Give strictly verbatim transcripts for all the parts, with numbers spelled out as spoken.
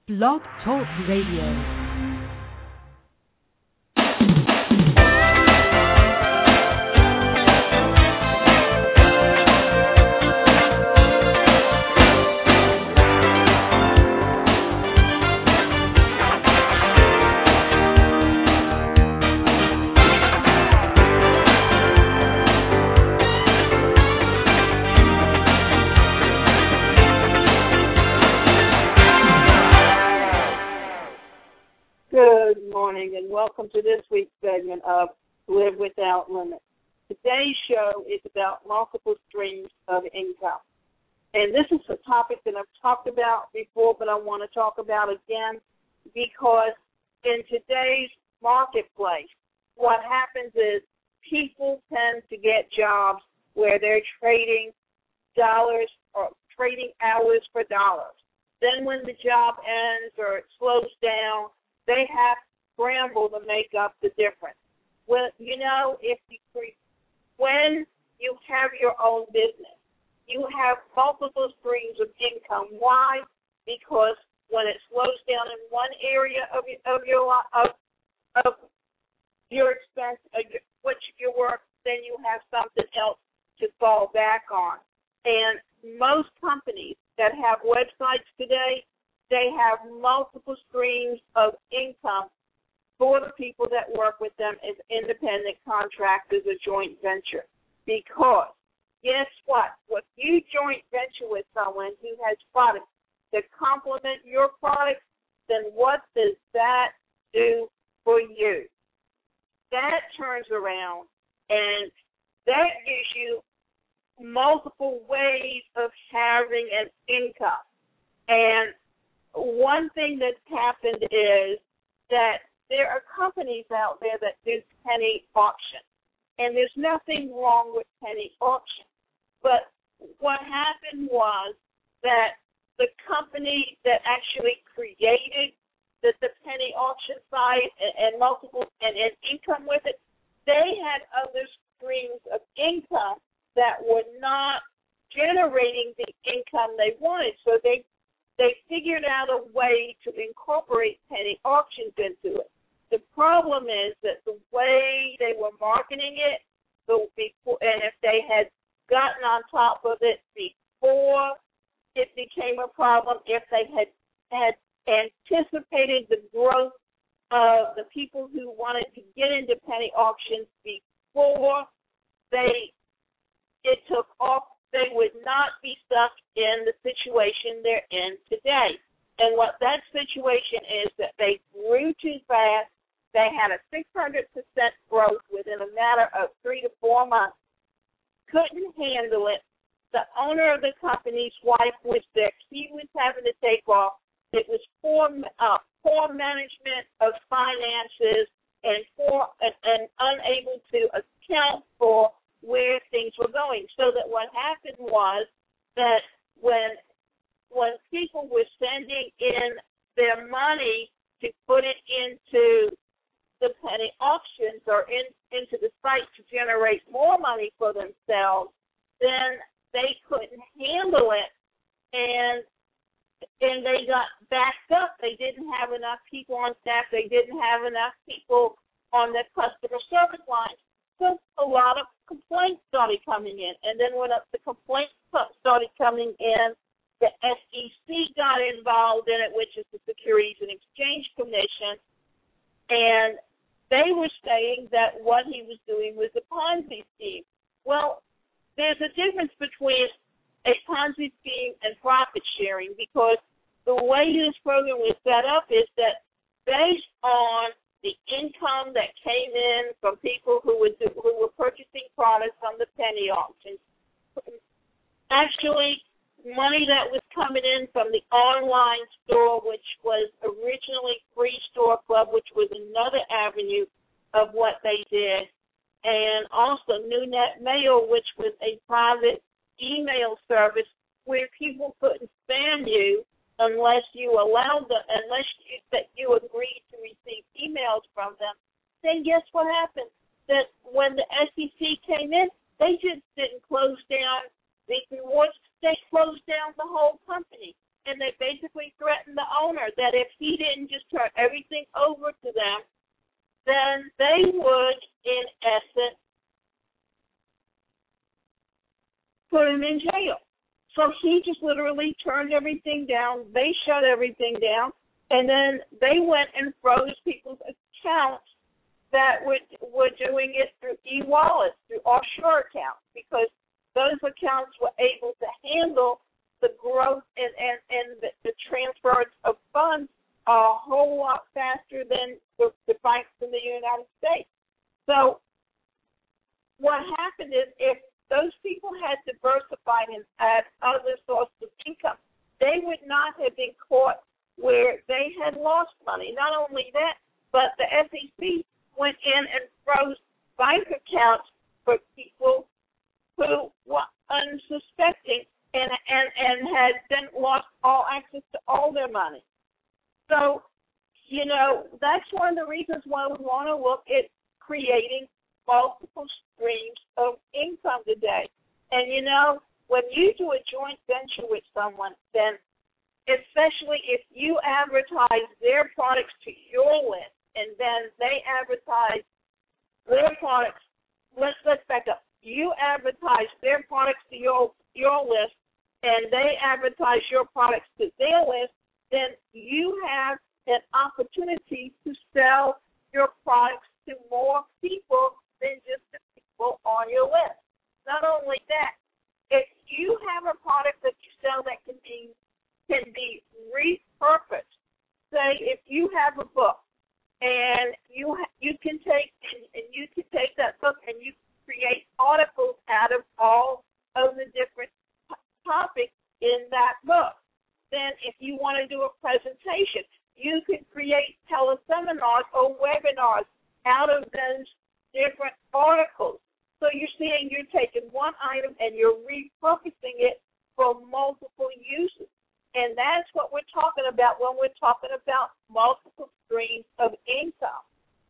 Blog Talk Radio. And welcome to this week's segment of Live Without Limits. Today's show is about multiple streams of income. And this is a topic that I've talked about before, but I want to talk about again because in today's marketplace, what happens is people tend to get jobs where they're trading dollars or trading hours for dollars. Then when the job ends or it slows down, they have scramble to make up the difference. Well, you know, if you when you have your own business, you have multiple streams of income. Why? Because when it slows down in one area of your of your of, of your expense, of your, which your work, then you have something else to fall back on. And most companies that have websites today, they have multiple streams of income for the people that work with them as independent contractors or joint venture. Because guess what? If you joint venture with someone who has products that complement your products, then what does that do for you? That turns around and that gives you multiple ways of having an income. And one thing that's happened is that there are companies out there that do penny auction, and there's nothing wrong with penny auction. But what happened was that the company that actually created the, the penny auction site and, and multiple and, and income with it, they had other streams of income that were not generating the income they wanted. So they they figured out a way to incorporate penny auctions into it. The problem is that the way they were marketing it, so before, and if they had gotten on top of it before it became a problem, if they had had anticipated the growth of the people who wanted to get into penny auctions before they it took off, they would not be stuck in the situation they're in today. And what that situation is that they grew too fast. They had a six hundred percent growth within a matter of three to four months. Couldn't handle it. The owner of the company's wife was sick. He was having to take off. It was poor, uh, poor management of finances and poor and, and unable to account for where things were going. So that what happened was that when when people were sending in their money to put it into the penny auctions or in, into the site to generate more money for themselves, then they couldn't handle it, and and they got backed up. They didn't have enough people on staff. They didn't have enough people on the customer service line. So a lot of complaints started coming in, and then when the complaints started coming in, the S E C got involved in it, which is the Securities and Exchange Commission, and they were saying that what he was doing was a Ponzi scheme. Well, there's a difference between a Ponzi scheme and profit sharing because the way this program was set up is that based on the income that came in from people who were, who were purchasing products from the penny auctions, actually money that was coming in from the online store, which was originally Free Store Club, which was another avenue of what they did, and also NewNet Mail, which was a private email service where people couldn't spam you unless you allowed them, unless you, that you agreed to receive emails from them. Then guess what happened? That when the S E C came in, they just didn't close down the rewards. They closed down the whole company, and they basically threatened the owner. that if he didn't just turn everything over to them, then they would, in essence, put him in jail. So he just literally turned everything down. They shut everything down, and then they went and froze people's accounts that were, were doing it through e-wallets, through offshore accounts, because those accounts were able to handle the growth and, and, and the, the transfers of funds a whole lot faster than the, the banks in the United States. So what happened is if those people had diversified and had other sources of income, they would not have been caught where they had lost money. Not only that, but the S E C went in and froze bank accounts for people who were unsuspecting and, and, and had then lost all access to all their money. So, you know, that's one of the reasons why we want to look at creating multiple streams of income today. And, you know, when you do a joint venture with someone, then especially if you advertise their products to your list and then they advertise their products, let's, let's back up. You advertise their products to your, your list and they advertise your products to their list, then you have an opportunity to sell your products to more people than just the people on your list. Not only that, if you have a product that you sell that can be can be repurposed, say if you have a book and you ha- you can take and, and you can take that book and you create articles out of all of the different t- topics in that book. Then if you want to do a presentation, you can create teleseminars or webinars out of those different articles. So you're seeing you're taking one item and you're repurposing it for multiple uses. And that's what we're talking about when we're talking about multiple streams of income.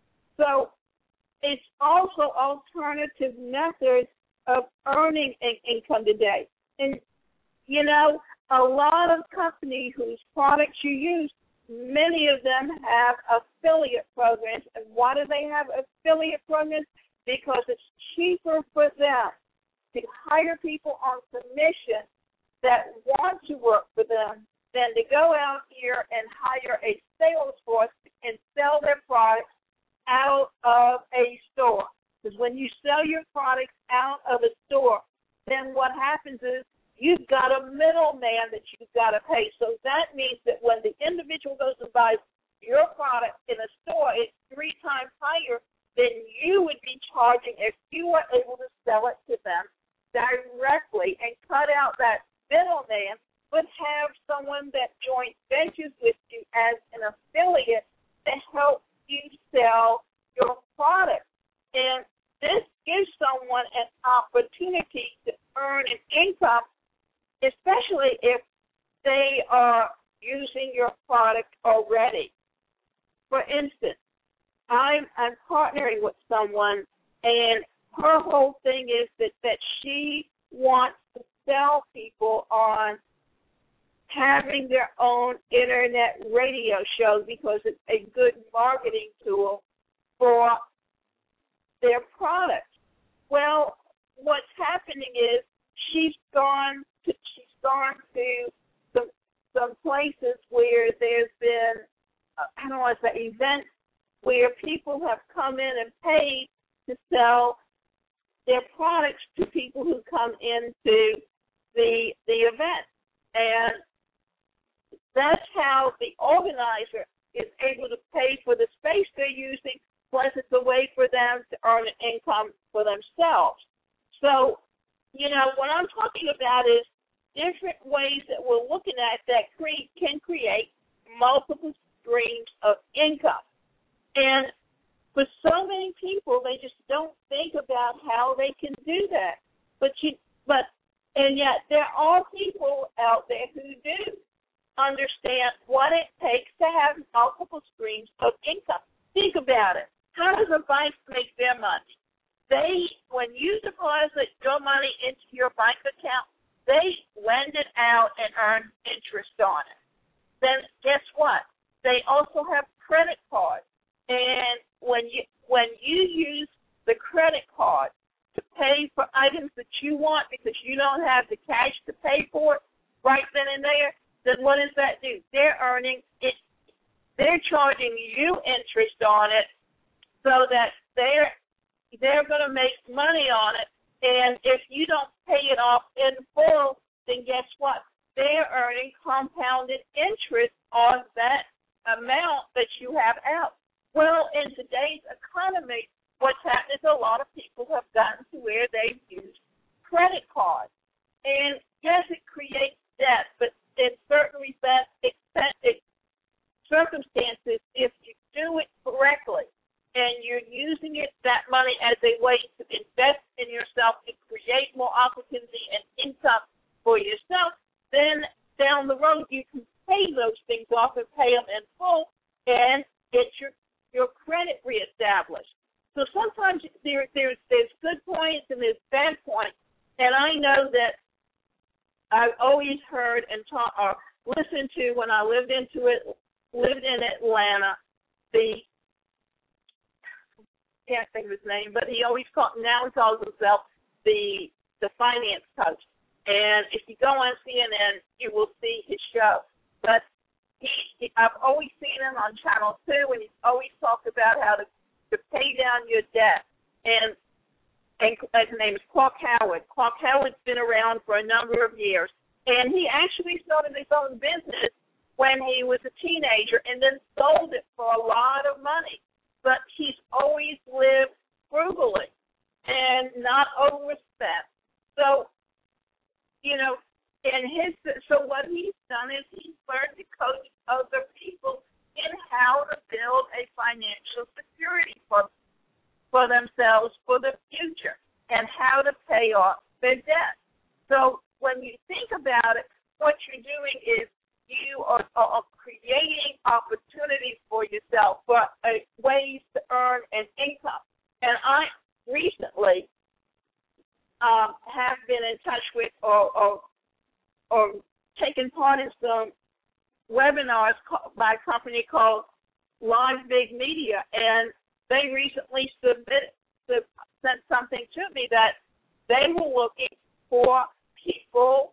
So it's also alternative methods of earning in- income today. And, you know, a lot of companies whose products you use, many of them have affiliate programs. And why do they have affiliate programs? Because it's cheaper for them to hire people on commission that want to work for them than to go out here and hire a sales force and sell their products out of a store. Because when you sell your products out of a store, then what happens is you've got a middleman that you've got to pay. So that means that when the individual goes and buys your product in a store, it's three times higher than you would be charging if you were able to sell it to them directly and cut out that middleman, but have someone that joint ventures with you as an affiliate to help you sell your product. And this gives someone an opportunity to earn an income, especially if they are using your product already. For instance, I'm, I'm partnering with someone, and her whole thing is that, that she wants to sell people on having their own internet radio show because it's a good marketing tool for their product. Well, what's happening is she's gone to she's gone to some some places where there's been uh, I don't want to say events where people have come in and paid to sell their products to people who come into the the event, and that's how the organizer is able to pay for the space they're using. Plus, it's a way for them to earn an income for themselves. So, you know, what I'm talking about is different ways that we're looking at that create, can create multiple streams of income. And for so many people, they just don't think about how they can do that. But you, but, and yet there are people out there who do understand what it takes to have multiple streams of income. Think about it. How does a bank make their money? They, when you deposit your money into your bank account, they lend it out and earn interest on it. Then guess what? earning it. They're charging you interest on it, so that they're they're going to make money on it. And if you don't pay it off in full, then guess what? They're earning compounded interest on that amount that you have out. Well, in today's economy, what's happened is a lot of people have gotten to where they've used credit cards. And yes, it creates debt, but in certain respects, circumstances, if you do it correctly and you're using it, that money as a way to invest in yourself and create more opportunity and income for yourself, then down the road you can pay those things off and pay them in full and get your, your credit reestablished. So sometimes there, there's, there's good points and there's bad points, and I know that I've always heard and taught or listened to when I lived into it, lived in Atlanta, the, I can't think of his name, but he always called, now he calls himself the the finance coach. And if you go on C N N, you will see his show. But he, he, I've always seen him on Channel two, and he's always talked about how to, to pay down your debt. And, and his name is Clark Howard. Clark Howard's been around for a number of years. And he actually started his own business when he was a teenager and then sold it for a lot of money. But he's always lived frugally and not overspent. So, you know, and his so what he's done is he's learned to coach other people in how to build a financial security for, for themselves for the future and how to pay off their debt. So when you think about it, what you're doing is you are, are creating opportunities for yourself, for uh, ways to earn an income. And I recently um, have been in touch with or, or, or taken part in some webinars by a company called Live Big Media, and they recently submitted, sent something to me that they were looking for people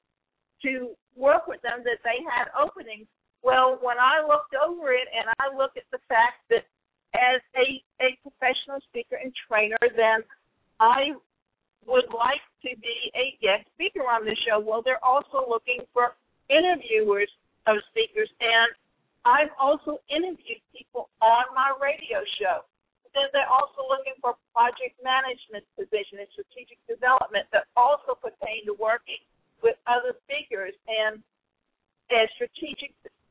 to work with them, that they had openings. Well, when I looked over it and I looked at the fact that as a, a professional speaker and trainer, then I would like to be a guest speaker on the show. Well, they're also looking for interviewers of speakers, and I've also interviewed people on my radio show. Then they're also looking for project management position and strategic development that also pertain to working with other speakers and, and strategic,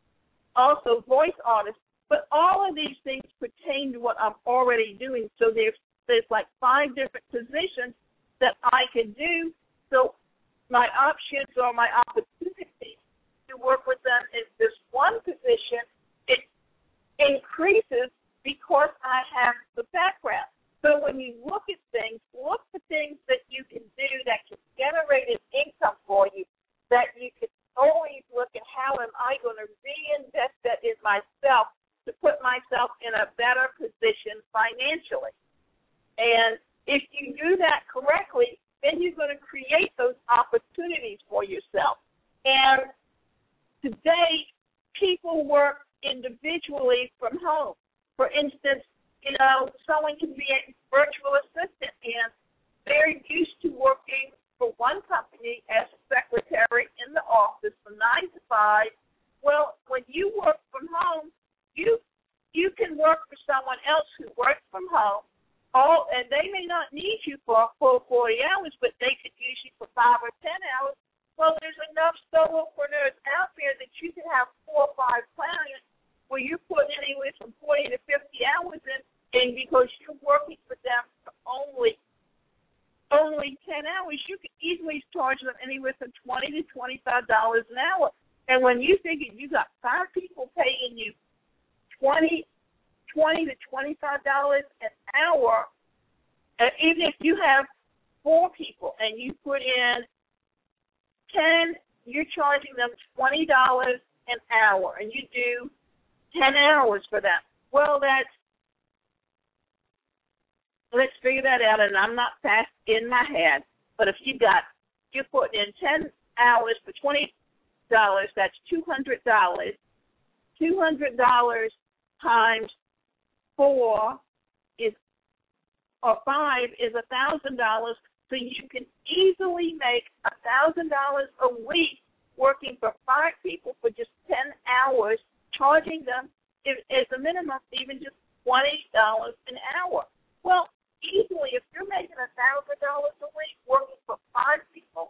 also voice artists. But all of these things pertain to what I'm already doing. So there's, there's like five different positions that I can do. So my options or my opportunity to work with them in this one position, it increases because I have the background. So when you look at things, look for things that you can do that can generate an income for you, that you can always look at how am I going to reinvest that in myself to put myself in a better position financially. And if you do that correctly, then you're going to create those opportunities for yourself. And today, people work individually from home. For instance, you know, someone can be a virtual assistant, and they're used to working for one company as a secretary in the office from nine to five. Well, when you work from home, you you can work for someone else who works from home. All, and they may not need you for a full forty hours, but they could use you for five or ten hours. Well, there's enough solopreneurs out there that you can have four or five clients where you put anywhere from forty to fifty hours in, and because you're working for them for only only ten hours, you can easily charge them anywhere from twenty to twenty-five dollars an hour. And when you figure you got five people paying you twenty to twenty-five dollars an hour, and even if you have four people and you put in ten, you're charging them twenty dollars an hour, and you do ten hours for them. Well, that's, let's figure that out, and I'm not fast in my head, but if you got, you're putting in ten hours for twenty dollars, that's two hundred dollars, two hundred dollars times four is, or five is one thousand dollars. So you can easily make one thousand dollars a week working for five people for just ten hours, charging them if, as a minimum even just twenty dollars an hour. Well, easily, if you're making one thousand dollars a week working for five people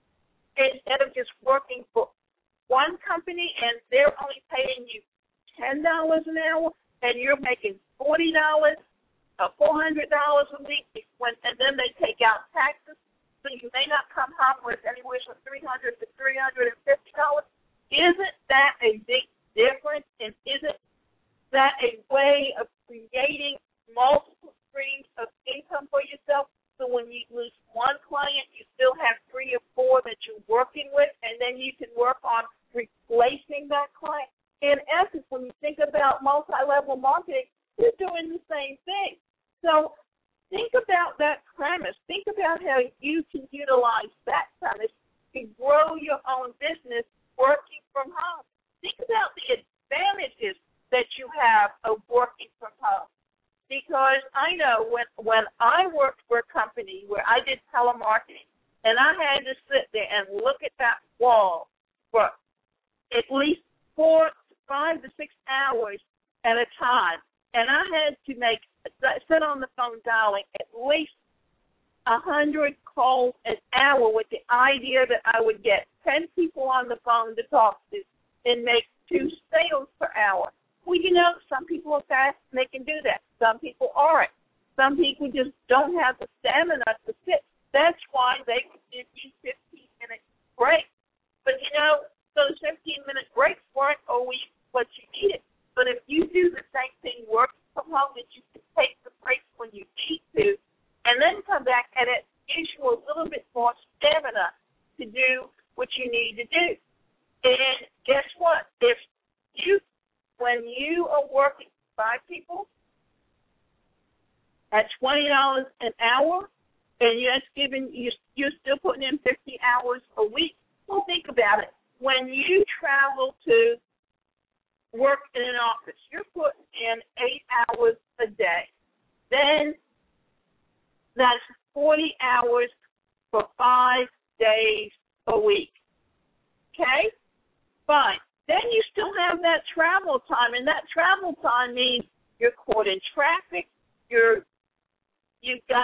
instead of just working for one company and they're only paying you ten dollars an hour and you're making forty dollars, uh, four hundred dollars a week, when, and then they take out taxes, so you may not come home with anywhere from three hundred dollars to three hundred fifty dollars. Isn't that a big difference? And isn't that a way of creating multiple streams of income for yourself? So when you lose one client, you still have three or four that you're working with, and then you can work on replacing that client. In essence, when you think about multi-level marketing, you're doing the same thing. So think about that premise. Think about how you can utilize that premise to grow your own business working from home. Think about the advantages that you have of working from home. Because I know when when I worked for a company where I did telemarketing, and I had to sit there and look at that wall for at least four, five to six hours at a time, and I had to make sit on the phone dialing at least a hundred calls an hour with the idea that I would get ten people on the phone to talk to and make two sales per hour. Well, you know, some people are fast and they can do that. Some people aren't. Some people just don't have the stamina to sit. That's why they can give you fifteen-minute breaks. But, you know, those fifteen-minute breaks weren't always what you needed. But if you do the same thing working from home, that you can take the breaks when you need to and then come back, and it gives you a little bit more stamina to do what you need to do. And guess what? If you When you are working five people at twenty dollars an hour, and you're giving you you're still putting in fifty hours a week, well, think about it. When you travel to work in an office, you're putting in eight hours a day. Then that's forty hours for five days a week. Okay? Fine. Then you still have that travel time, and that travel time means you're caught in traffic. You're, you've got,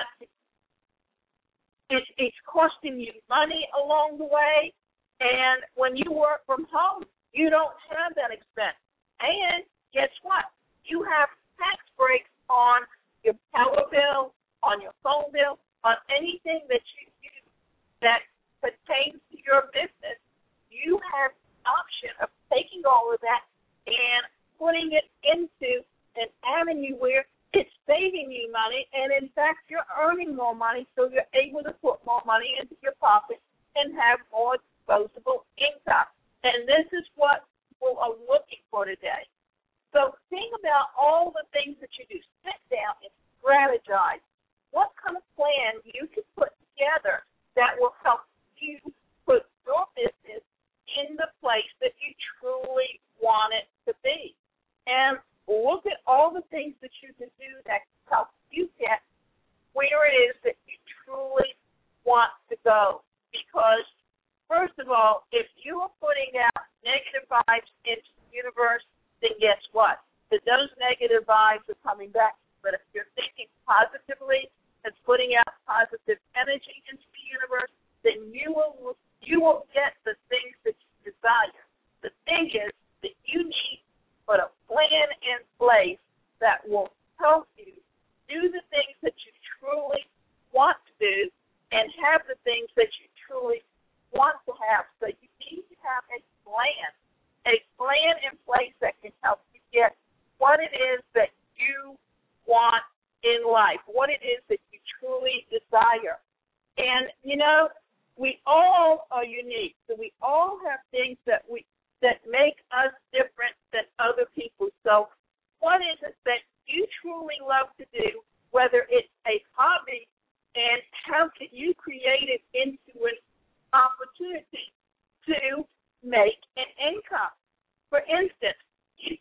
it's, it's costing you money along the way. And when you work from home, you don't have that expense. And guess what? You have tax breaks on your power bill, on your phone bill, on anything that you use that pertains to your business. You have option of taking all of that and putting it into an avenue where it's saving you money, and in fact you're earning more money, so you're able to put more money into your pocket and have more disposable income. And this is what people are looking for today. So think about all the things that you do. Sit down and strategize. What kind of plan you can put together that will help you put your business in the place that you truly want it to be. And look at all the things that you can do that can help you get where it is that you truly want to go. Because, first of all, if you are putting out negative vibes into the universe, then guess what? That those negative vibes are coming back. But if you're thinking positively and putting out positive energy into the universe, then you will you will get the things that you desire. The thing is that you need to put a plan in place that will help you do the things that you truly want to do and have the things that you truly want to have. So you need to have a plan, a plan in place that can help you get what it is that you want in life, what it is that you truly desire. And, you know, we all are unique, so we all have things that we that make us different than other people. So what is it that you truly love to do, whether it's a hobby, and how can you create it into an opportunity to make an income? For instance, you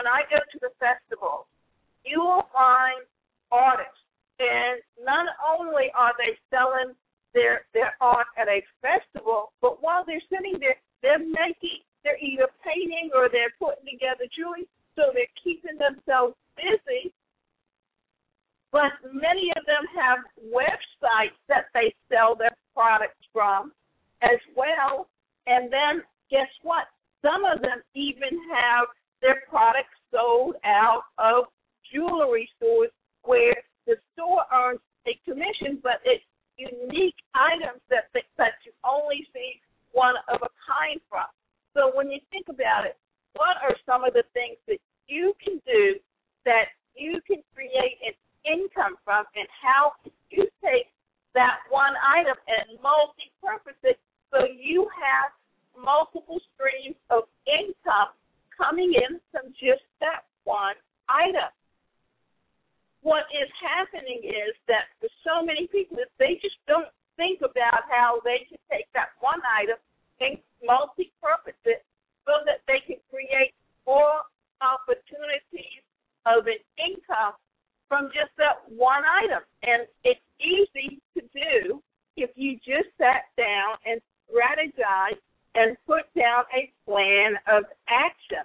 I go to the festival, you will find artists, and not only are they selling their their art at a festival, but while they're sitting there, they're making, they're either painting or they're putting together jewelry, so they're keeping themselves busy. But many of them have websites that they sell their products from as well. And then guess what? Some of them even have their products sold out of jewelry stores where the store earns a commission, but it's unique items that, that you only see one of a kind from. So when you think about it, what are some of the things that you can do that you can create an income from, and how you take that one item and multi-purpose it so you have multiple streams of income coming in from just that one item. What is happening is that for so many people, they just don't think about how they can take that one item and multi-purpose it so that they can create more opportunities of an income from just that one item. And it's easy to do if you just sat down and strategize and put down a plan of action.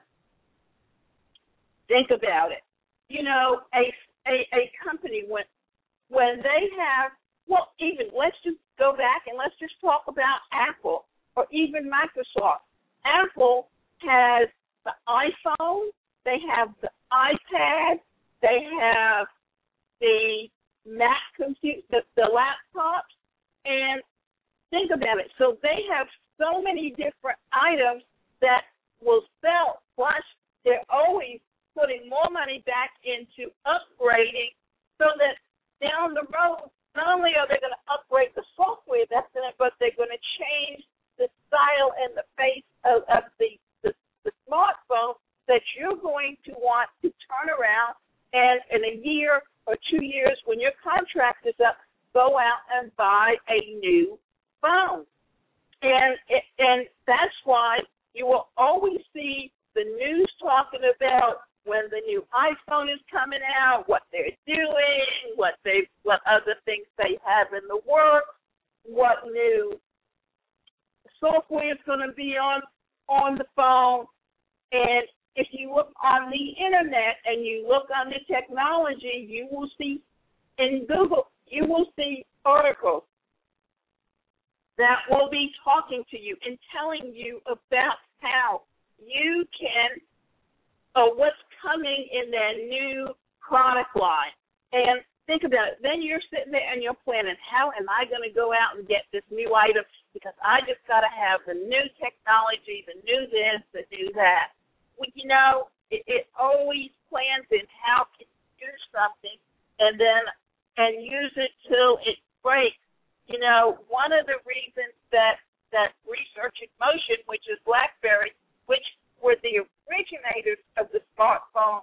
Think about it. You know, a A, a company, when when they have, well, even let's just go back and let's just talk about Apple or even Microsoft. Apple has the iPhone, they have the iPad, they have the Mac compute, the, the laptops, and think about it. So they have so many different items that will sell, plus they're always putting more money back into upgrading so that down the road, not only are they going to upgrade the software that's in it, but they're going to change the style and the face of, of the, the, the smartphone that you're going to want to turn around and in a year or two years when your contract is up, go out and buy a new phone. And, and that's why you will always see the news talking about when the new iPhone is coming out, what they're doing, what they, what other things they have in the works, what new software is going to be on on the phone. And if you look on the internet and you look on the technology, you will see in Google, you will see articles that will be talking to you and telling you about how you can, or what's coming in that new product line. And think about it. Then you're sitting there and you're planning, how am I going to go out and get this new item because I just got to have the new technology, the new this, the new that. Well, you know, it, it always plans in how can you do something and then and use it till it breaks. You know, one of the reasons that, that Research in Motion, which is BlackBerry, which were the originators of the smartphone,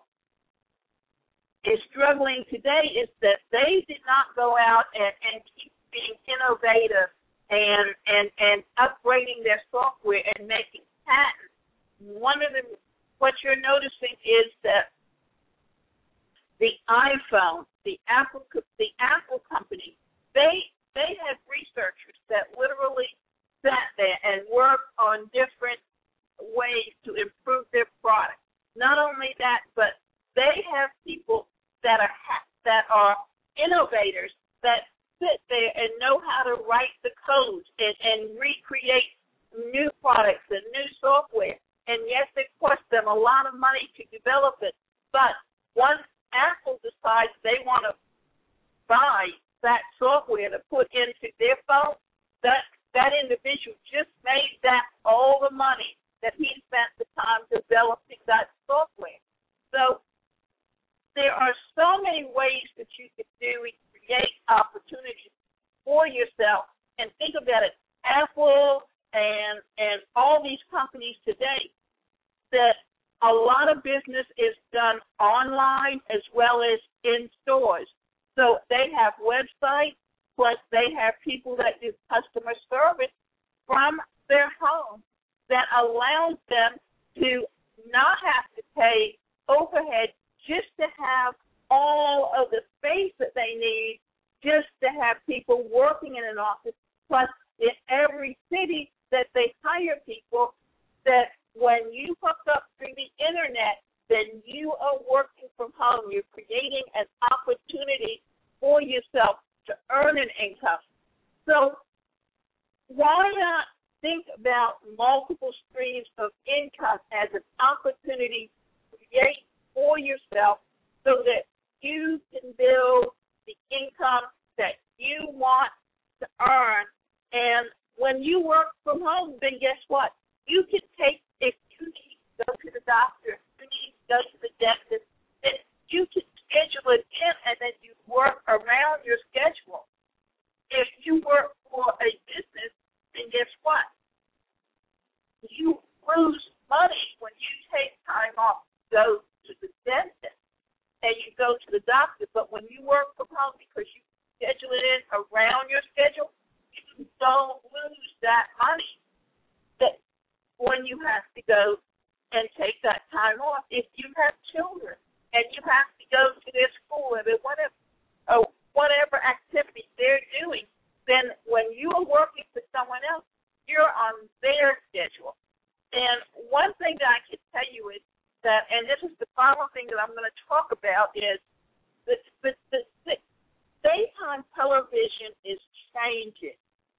is struggling today is that they did not go out and, and keep being innovative and, and, and upgrading their software and making patents. One of the, what you're noticing is that the iPhone, the Apple, the Apple company, they they have researchers that literally sat there and worked on different ways to improve their product. Not only that, but they have people that are that are innovators that sit there and know how to write the codes and, and recreate new products and new software. And yes, it costs them a lot of money to develop it. But once Apple decides they want to buy that software to put into their phone, that that individual just made that all the money that he spent the time developing that software. So there are so many ways that you can do and create opportunities for yourself. And think about it, Apple and and all these companies today, that a lot of business is done online as well as in stores. So they have websites, plus they have people that do customer service from their home that allows them to not have to pay overhead You're creating an opportunity for yourself to earn an income. So why not think about multiple streams of income as an opportunity to create for yourself so that you can build the income that you want to earn. And when you work from home, then guess what? You can take, if you need to go to the doctor, if you need to go to the dentist, then you can schedule it in and then you work around your schedule. If you work for a business, then guess what? You lose money when you take time off to go to the dentist and you go to the doctor. But when you work from home because you schedule it in around your schedule, you don't lose that money that when you have to go and take that time off. If you have children and you have to go to their school and whatever, or whatever activity they're doing, then when you are working for someone else, you're on their schedule. And one thing that I can tell you is that, and this is the final thing that I'm going to talk about, is that the, the, the daytime television is changing.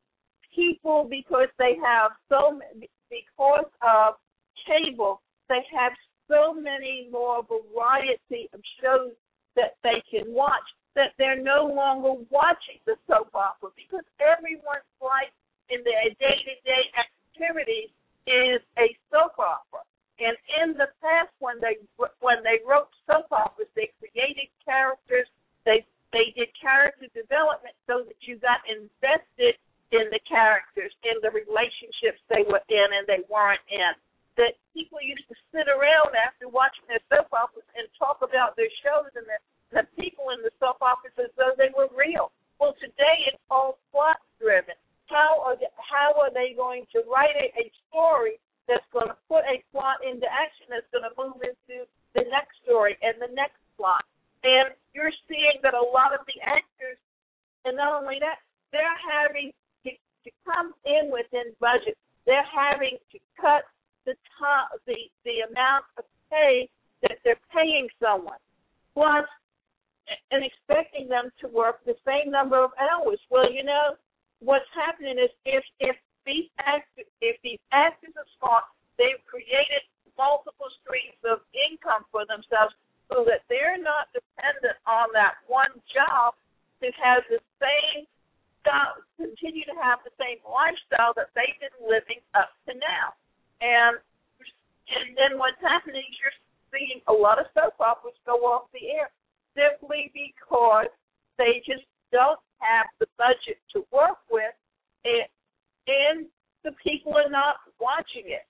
People, because they have so many, because of cable, they have so many more variety of shows that they can watch that they're no longer watching the soap opera because everyone's life in their day-to-day activities is a soap opera. And in the past, when they when they wrote soap operas, they created characters. They they did character development so that you got invested in the characters, in the relationships they were in and they weren't in. That people used to sit around after watching their soap operas and talk about their shows and the, the people in the soap operas as though they were real. Well, today it's all plot-driven. How are they, how are they going to write a, a story that's going to put a plot into action that's going to move into the next story and the next plot? And you're seeing that a lot of the actors, and not only that, they're having to, to come in within budget. They're having to cut the top, the the amount of pay that they're paying someone, plus and expecting them to work the same number of hours. Well, you know, what's happening is if if these actors, if these actors are smart, they've created multiple streams of income for themselves so that they're not dependent on that one job to have the same style, continue to have the same lifestyle that they've been living up to now. And and then what's happening is you're seeing a lot of soap operas go off the air simply because they just don't have the budget to work with, and, and the people are not watching it.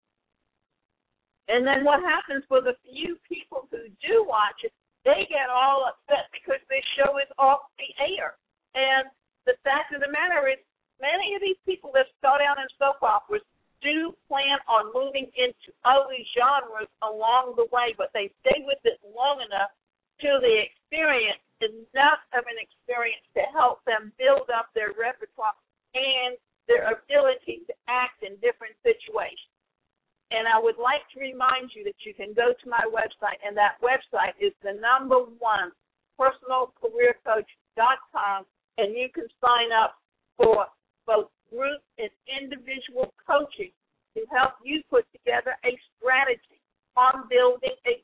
And then what happens for the few people who do watch it, they get all upset because their show is off the air. And the fact of the matter is, many of these people that start out in soap operas do plan on moving into other genres along the way, but they stay with it long enough till they experience enough of an experience to help them build up their repertoire and their ability to act in different situations. And I would like to remind you that you can go to my website, and that website is the number one, personal career coach dot com, and you can sign up for both group and individual coaching to help you put together a strategy on building a